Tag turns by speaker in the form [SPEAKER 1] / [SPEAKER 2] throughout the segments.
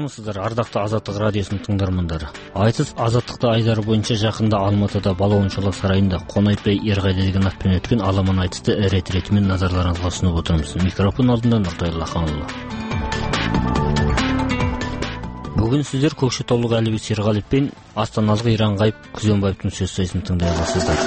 [SPEAKER 1] саламатсыздар, ардақты Азаттық радиосының тыңдармандары. Айтыс Азаттықты айдары бойынша жақында Алматыда Балуаншолақ сарайында Қонайбай Ерғайда деген атпен өткен аламан айтысты рет-ретімен назарларыңызға ұсынып отырмыз. Микрофон алдында Нұртай Лаханұлы. Бүгін сіздер көкшетаулық Әлібек Серғалиев пен астаналық Иранғайып Күзембаевтың сөз сайысын тыңдай аласыздар.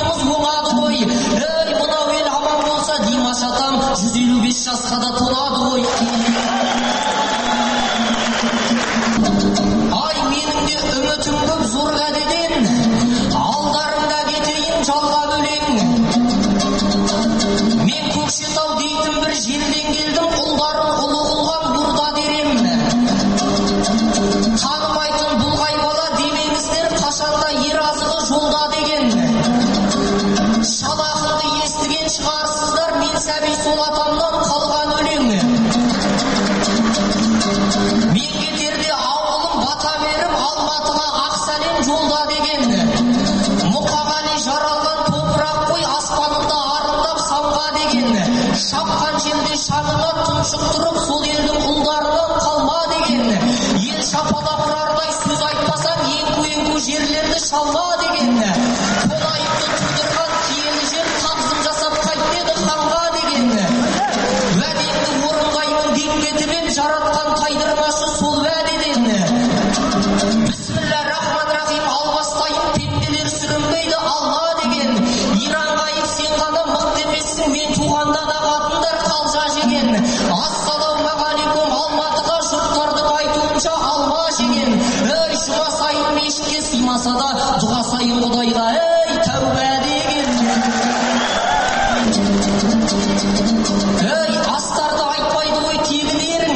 [SPEAKER 2] жасқа да толады ғой. ғой. Ай, менің де үмітім көп зор кәдеден, алдарында кетейін жалғап өлең. Мен Көкшетау дейтін бір жерден келдім, ұлдарын ұлы қылған бұрда дерем. Танымайтын бұлғай бала демеңіздер, қашанда ер азығы жолда деген. Шалақынды естіген шығарсыздар, мен сәби сол атамнан қалған өлең. Мен кетерде ауылым бата беріп, Алматыға ақ сәлем жолда деген. Мұқағали жаралған топырақ қой, аспанында арындап самға деген. Шапқан жерде шаңына тұншық тұрып, сол елдің ұлдарынан қалма деген. Ел шапалап ұрардай сөз айтпасаң, еңку жерлерді шалма деген. Қонайыпты тудырған киелі жер, тағзым жасап қайт деді ханға деген. Уәдеңді орындаймын деп кетіп ем, жаратқан тайдырмашы сол уәдеден. Бисмиллахир-рахманир-рахим, албастайын, пенделер сүрінбейді алла деген. Иранғайып сен ғана мықты емессің, мен туғанда да қатындар қалжа жеген. Ассалаумағалейкум Алматыға, жұрттардың айтуынша алма жеген. Ей, жұма сайын мешітке сыймаса да, дұға сайын Құдайға ей тәубә деген. Ей, астарды айтпайды ғой тегінерің.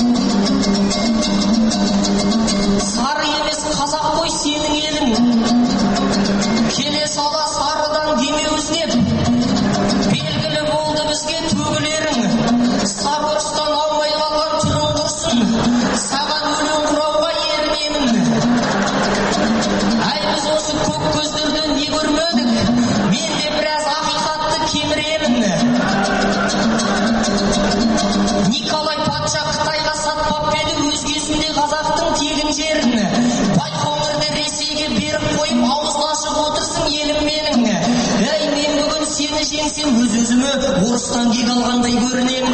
[SPEAKER 2] Сары емес қазақ қой сенің елің. Келе сала сарыдан демеу іздеп, белгілі болды бізге төгілерің. Сабырстан аумай қалған түрін құрсын, саған өлең құрауға ерінемін. Әй, біз осы көк көздерден не көрмедік, мен де біраз ақиқатты кеміремін. Николай патша Қытайға сатпап еді өзгесінде қазақтың тегін жерін. Байқоңырды Ресейге беріп қойып, ауызлашып отырсың елім менің. Әй, мен бүгін сені жеңсем, өз-өзіме орыстан кек алғандай көрінемін.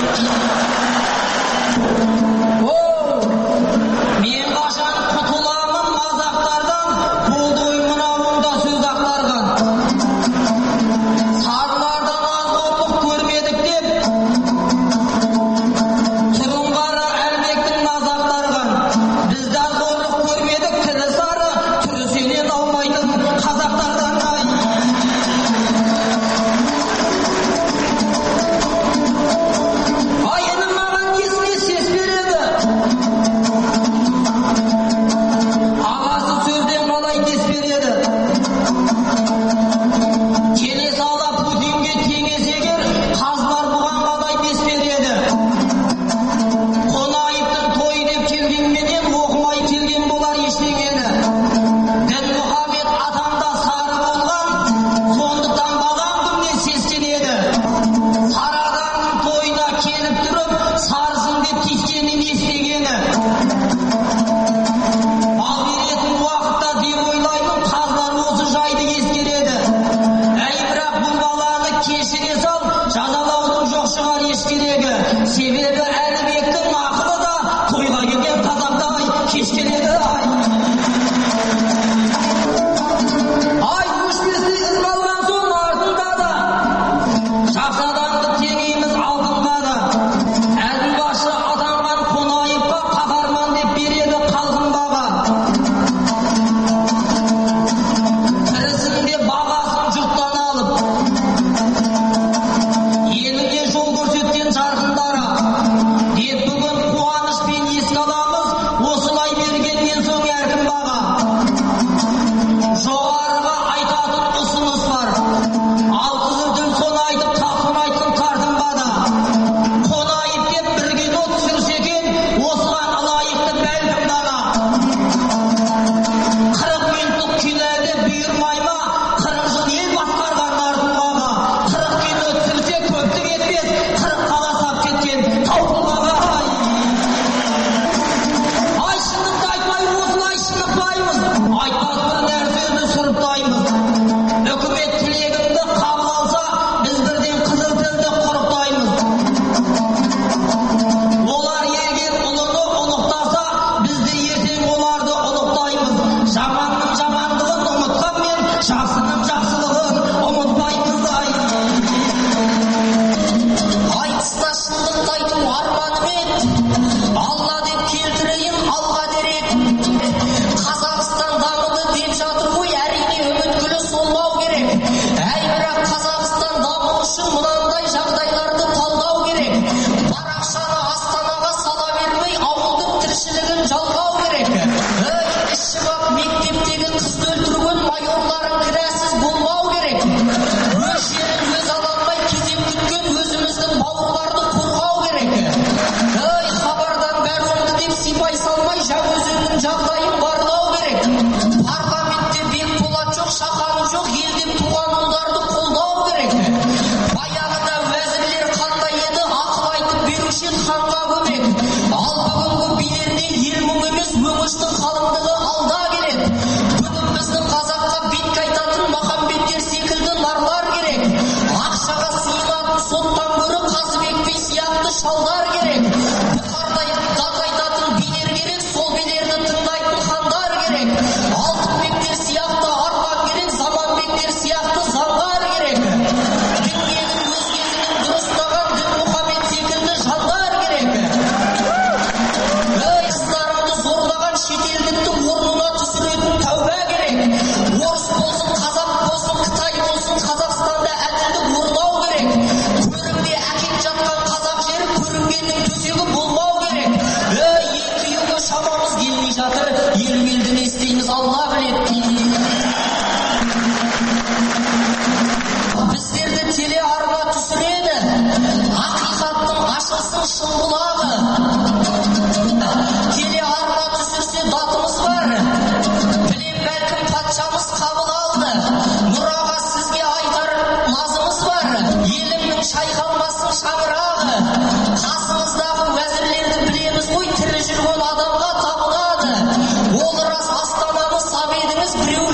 [SPEAKER 2] Мен қашан құтыламын мазақтардан, болды мынауында сөз ақтарған. Сарылардан аз қорлық көрмедік деп, тұрыңғары әлбектің назақтарған. Бізді аз қорлық көрмедік, тілі сары, түрі сенен аумайтын қазақтардан. Ай, інім маған несіне сес береді?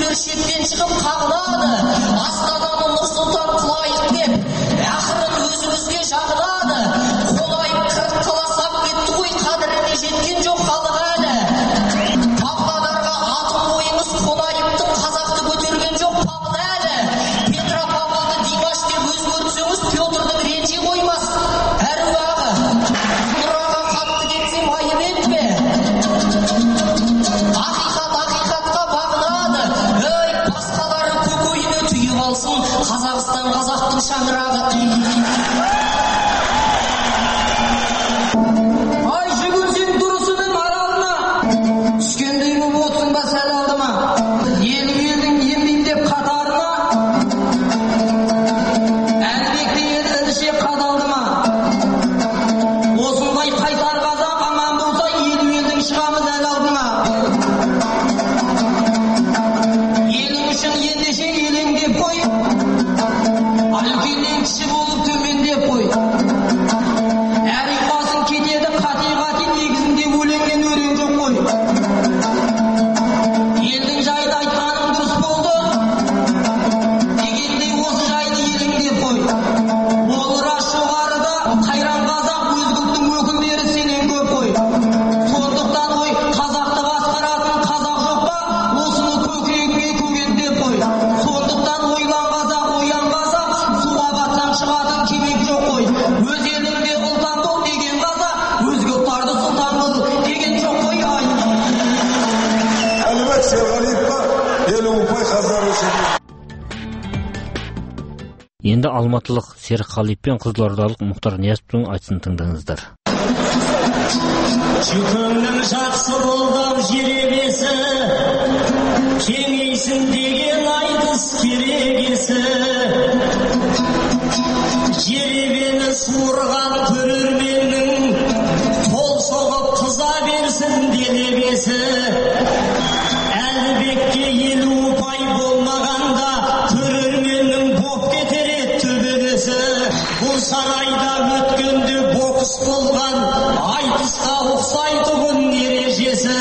[SPEAKER 2] шеттен шығып қағынады. Астананы Нұрсұлтан қылайық деп, ақырын өзімізге жағынады. Қолайып қырық қаласап кетті ғой, қадіріне жеткен жоқ халық әлі. Павлодарға атын қойыңыз, Қонаевтың қазақты көтерген жоқ Павло әлі. Петропавлды Димаш деп өзгертсеңіз, Петрдің ренжи қоймас. Әруағы, құлыраға қатты кетсем айып етпе. Ақиқатқа бағынады. Өй, басқалары көкейіне түйіп алсын, Қазақстан қазақтың шаңырағы.
[SPEAKER 3] Ай, жүгірсең дұрысының аралына, түскендей боп отырсың ба сәл алдыма? Елдің ембейін деп қатарына, әлбекте еді ілше қадалды ма? Осындай қайсар қазақ аман болса, елдің шығамыз әл алдыма. Елің үшін ендеше елеңдеп қой, үлкеннен кіші болып төмендеп қой. Әрқасын кетеді қати-қати, негізінде өлеңнен өлең жоқ қой. Елдің жайды айтқаның дұрыс болды, дегенде осы жайды елеңдеп қой. Ол рас жоғарыда қайран қазақ, өзгіліктің өкілдері сенен көп қой. Сондықтан ой, қазақты басқаратын қазақ жоқ па, осыны көкірегіңе көгендеп қой. Сондықтан ойлан қазақ, оян қазақ, суға батсаң шығатын кемек жоқ қой. Өз еліңде ұлтан бол деген қазақ, өзге ұлттарды сұлтан бол деген жоқ қой. Ай,
[SPEAKER 4] Әлібек Серғалиевқа елу ұпай қаздар үшін.
[SPEAKER 1] Енді алматылық Серғалиев пен қызылордалық Мұхтар Ниязовтың айтысын тыңдаңыздар.
[SPEAKER 5] Жүкіңнің жақсы болдап жеребесі, кеңейсін деген айтыс керегесі. Жеребені суырған көрерменнің қол соғып қыза берсін делебесі. Әлібекке елу ұпай болмағанда көрерменнің боп кетер еді төбелесі. Бұл сарайда өткенде бокс болған, айтысқа ұқсайды күн ережесі.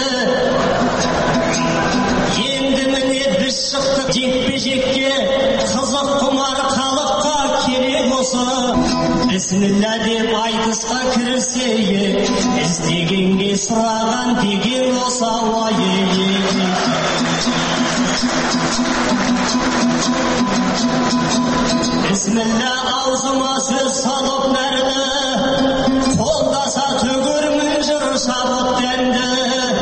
[SPEAKER 5] Енді міне біз шықтық жекпе-жекке, қызық құмар халыққа керек осы. Бісміллә деп айтысқа кірісейік, іздегенге сұраған деген осы. Бісміллә аузыма сөз салып нәрді, қолдаса төгермін жыр шабыт дәнді.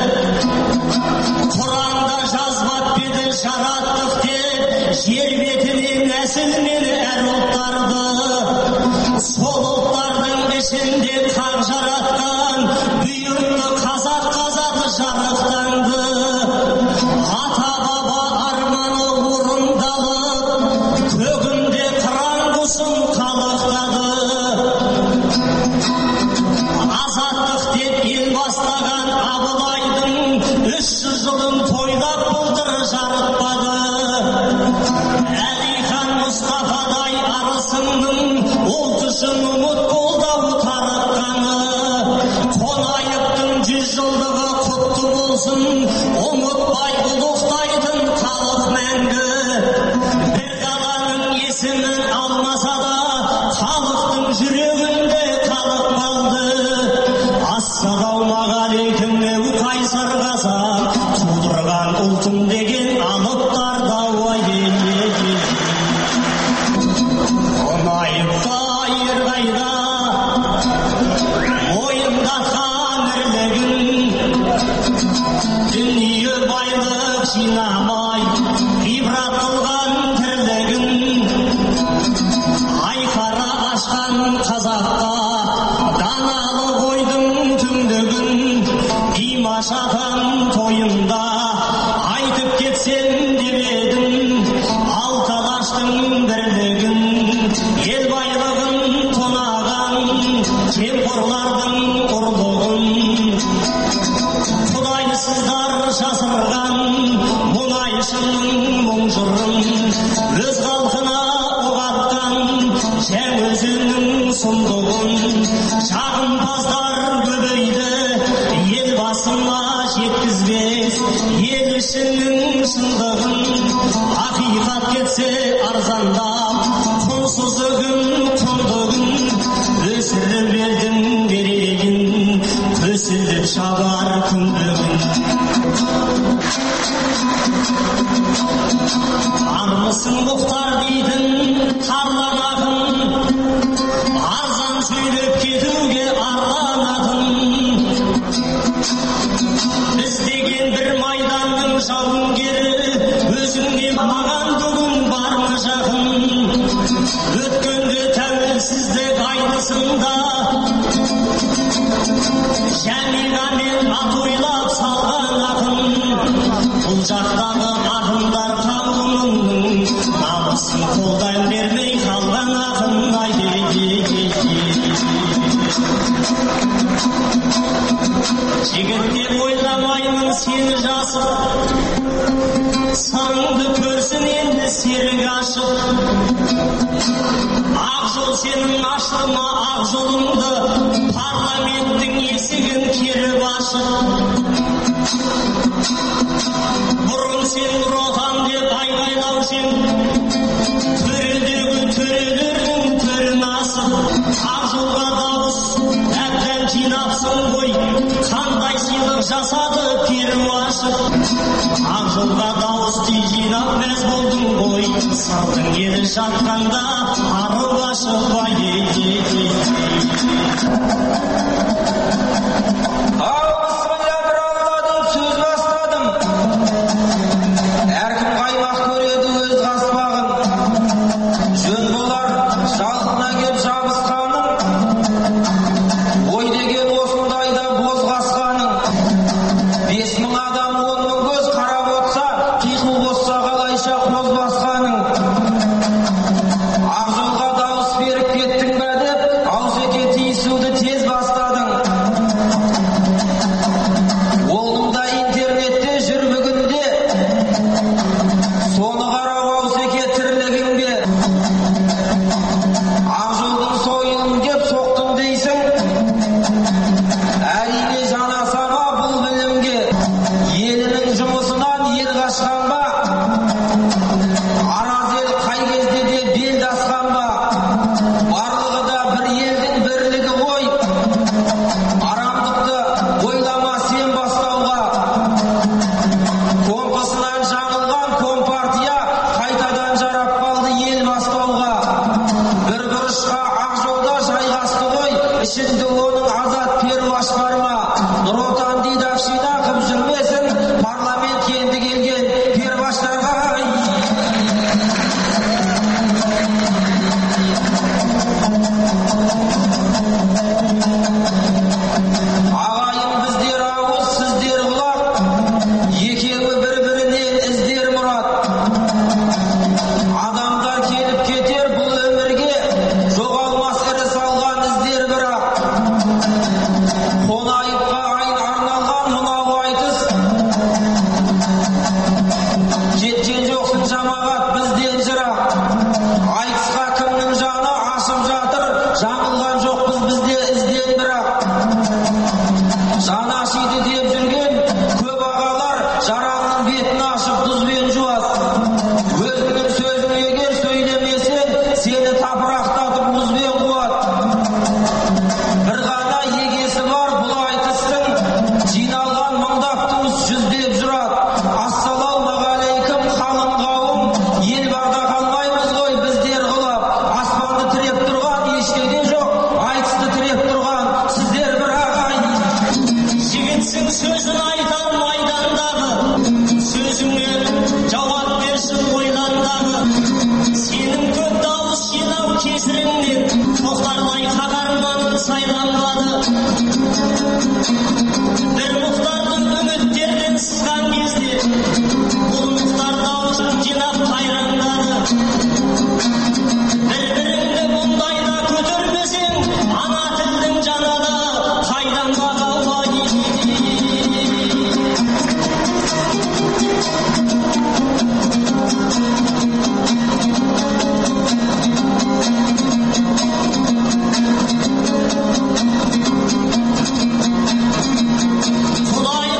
[SPEAKER 5] Құранда жазбап беді жараттық деп, жер бетіне нәсілмен әр ұлттарды. Сол ұлттардың ішінде қақ жаратқан, бұйырды қазақ жарықтанды. Ата баба арманы орындалып, көгінде қыран құсын қалықтады. Азаттық деп ел бастаған Абылайдың 300 жылын тойлап былтыр жарытпады. Әлихан Мұстафадай арысыңның ұлт үшін ұмыт қолдау таратқаны. Қонаевтың 100 жылдығы құтты болсын, ұмытпай ұлықтайтын халық мәңгі. Бір қаланың есімін алмаса да, халықтың жүрегінде халық қалды. Ассалаумағалейкум әу қайсар қазақ, тудырған ұлтым деген алыптарда Қонаевта ерғайда мойындатқан ірлігін, дүние байлық жинамай ғибрат қылған тірлігін. Айқара ашқан қазаққа даналы қойдың түндігін. Димаш атам тойында айтып кетсем деп едім, алты алаштың бірлігін. Ел байлығын тонаған, жемқорлардың ұрлығын. Құдайсыздар жасырған мұнайшының мұң жырын. Өз халқына оғатқан жаңөзінің сұмдығын. Жағымпаздар көбейді, ел басына жеткізбес ел ішінің шындығын. кетсе арзандап, құнсыз үгін құндығын өсіріп елдің берегін, көсіліп шабар күндігін. Армысың Мұхтар дейтін тарланатын, арзан сөйлеп кетуге арланатын. Біз деген бір майданның жауынгері, өзіңе маған бүгін бар ма жақын? Өткенде тәуелсіздік айтысында Жәмиғамен ат ойлап салған ақын. Бұл жақтағы ақындар қауымының намысын қолдан бермей қалған ақын. Жігіттер ойламаймын сені жасып, саңды көрсін енді серік ашып. Ақ жол сенің ашты ма ақ жолыңды, парламенттің есігін керіп ашып. Бұрын сен Нұр Отан деп айғайлаушың, төредегі төрелердің төрін асып. Ақ жолға дауыс әбден жинапсың ғой, қандай сыйлық жасады перуашып. Ақ жолға дауыс жинап мәз болдың ғой, салдың ері жатқанда арып ашып.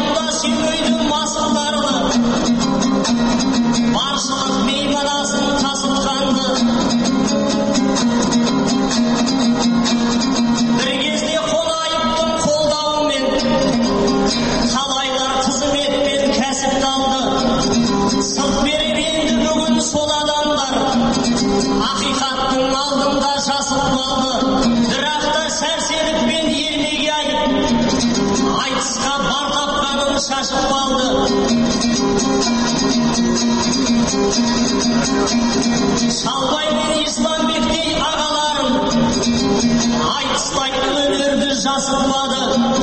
[SPEAKER 5] Barшылық мейманасын Шалбай мен Исламбектей ағаларым айтыслай өнерді жасытпады.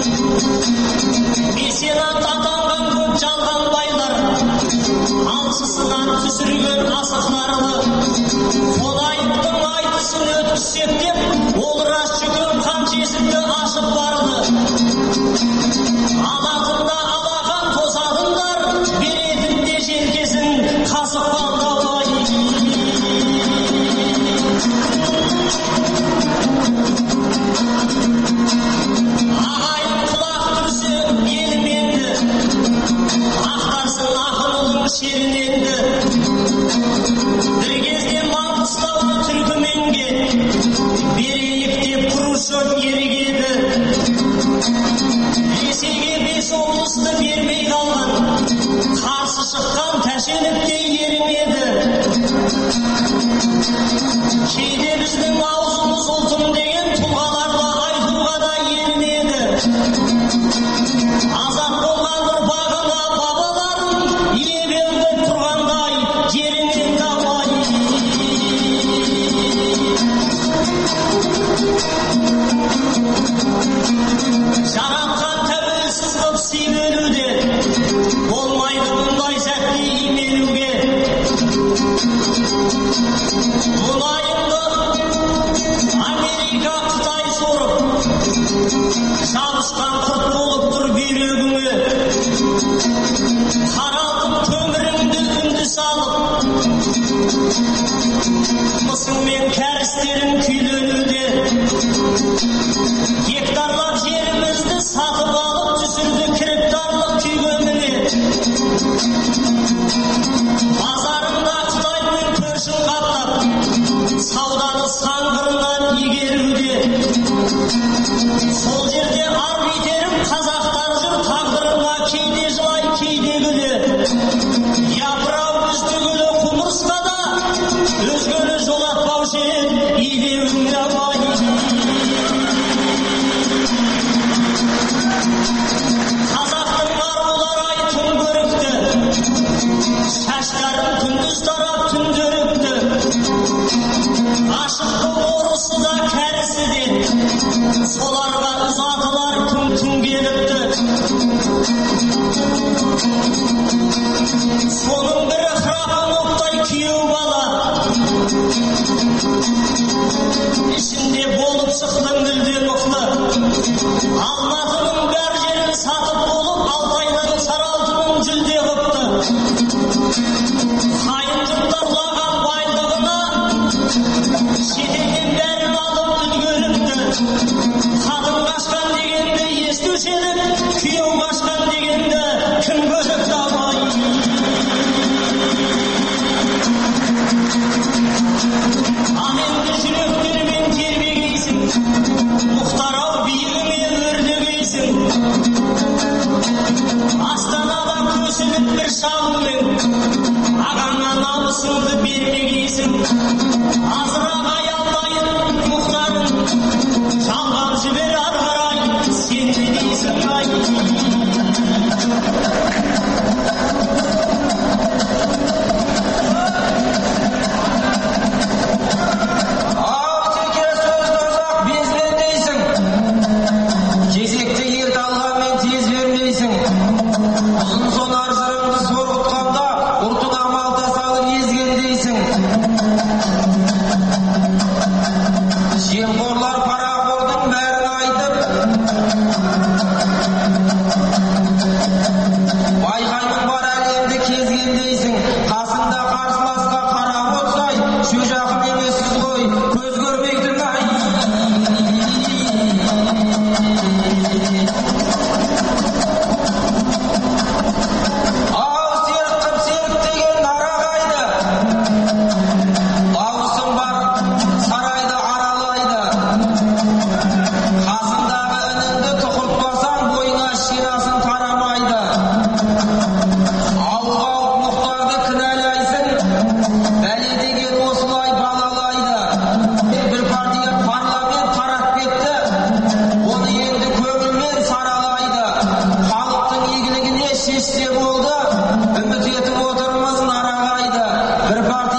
[SPEAKER 5] Меценат атанған көп жалған байлар алшысынан түсірген асықларды. Қонайыптың айтысын өткізсек деп, ол рас жүгін қаншесікті ашып барды. Алатында алақан тосадыңдар, беретінде желкесін қасық балдауай. Ағайын құлақ түрсе елменді, ақтарсын ақын ұлың шеріненді. Бір кезде Маңғыстауды Түркіменге берейік деп Хрущев ерігеді. Ресейге 5 облысты бермей қалған, қарсы шыққан Тәшеновтей ерімеді. Кейде біздің аузымыз ұлтым деген тұлғаларды айтуға да ерінеді. Азат болған ұрпағына бабаларың ие беріп тұрғандай жерінен дамай. Жаратқан тәуелсіз қып сүйменуде, болмайды бұндай сәтте именуге. Мұнайыңды Америка, Қытай сорып, жабысқан құрт болып тұр бүйрегіңе. Қаралтып көміріңді үнді салып, мысың мен кәрістерін күйленуде. Гектарлап жерімізді сатып алып, түсірді кіріптарлық күйгеніне. Базарында Қытаймен көшін қаптап, сауданы саңғырынан игеруде. Сол жерде арбитерім қазақтар жүр, тағдырына кейде жылай, кейде күле. Япырау үздігілі құмырсқада, өзгені жолатпаушы ед, илеуіңе абай. Қазақтың арулар тым көрікті, шашқарын күндіз тарап түндерікті. Ашықты орысы да кәрісі де, соларға ұзатылар күн келіпті. Соның бірі Храпын Оқтай күйеу бала, ішінде болып шықтың мүлде мұқты. Алматының бәр жерін сатып болып, Алтайдың Саралтының жүлде қыпты. Қайынжықтар лаған байлығына, шетелден бәрін алып үлгеріпті. Қатын қашқан дегенді естуші едік, күйеу қашқан дегенді кім көріпті абай. Аменді жүректермен тербегейсің, Мұхтар-ау биігіңе өрлегейсің. Астанада көсіліп бір шағымен, ағаңа намысыңды бермегейсің. Азырақ аялдайын Мұхтарын, жалғап жібер ары қарай, сен не дейсің ай.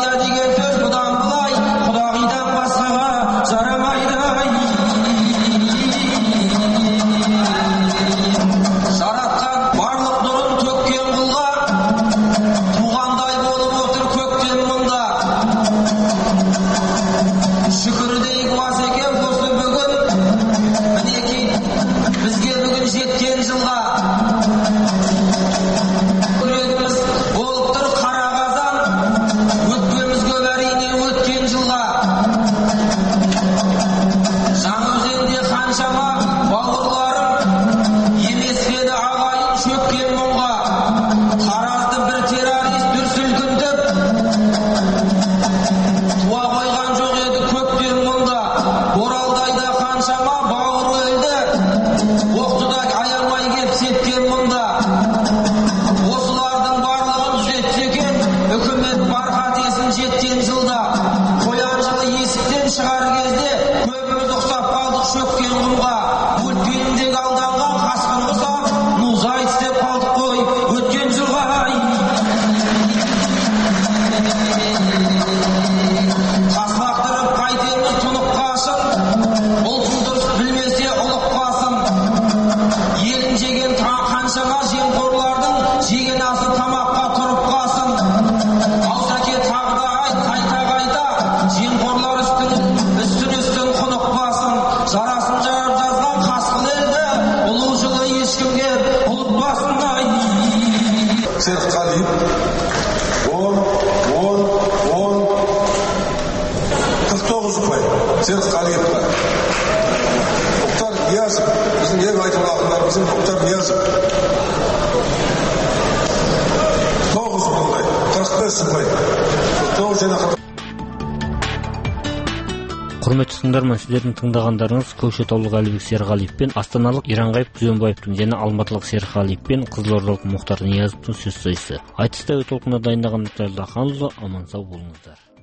[SPEAKER 3] пайда деген сөз бұдан былай құдағидан басқаға жарамайды. Жаратқан барлық нұрын төккен құлға туғандай болып отыр көктен мұнда. Шүкір дейік уаз екен осы бүгін, мінекей бізге бүгін жеткен жылға. Күрегіміз болып тұр қара қазан, өтпеміз көп әрине өткен жылға. Жаңаөзенде қаншама бауырларым емес пе еді ағайын шөккен мұңға. Таразды бір террорист дүр сілкінтіп туа қойған жоқ еді көктен мұнда. Оралдайда қаншама бауыр өлді, оқтыда аямай кеп сеткен мұнда. Осылардың барлығын түзетсе екен үкімет бар қатесін жеткен жылда. Қоян жылы есіктен шығар кезде көбіміз ұқсап қалдық шөккен құмға. Мультфильмдегі алданған қасқыр құсап мұзайт істеп қалдық қой өткен жылға. Таслақтырып қайтеміз тұнық қашып, ұлтын дұрыс білмесе ұлық басын. Елін жеген қаншама жемқорлардың жеген асы тамаққа тұрып қалсын. Аузаке тағы да айт қайта жемқорлар үстін құнық басын. Жарасын жарып жазған қасқыл елді ұлы жылы ешкімге ұлытпасын.
[SPEAKER 4] Серікқалиев 49 ұпай Серікқалиевқа. Мұхтар Ниязов, біздің ең айтулы ақындарымыздың Мұхтар Ниязов 9 ұпай, 45 ұпай. 9 және
[SPEAKER 1] Құрметті тыңдарман, сіздердің тыңдағандарыңыз көкшетаулық Әлібек Серғалиев пен астаналық Иранғайып Күзембаевтың және алматылық Серғалиев пен қызылордалық Мұхтар Ниязовтың сөз сайысы. Айтыста өт толқынына дайындаған Мұхтар Аханұлы, аман сау болыңыздар.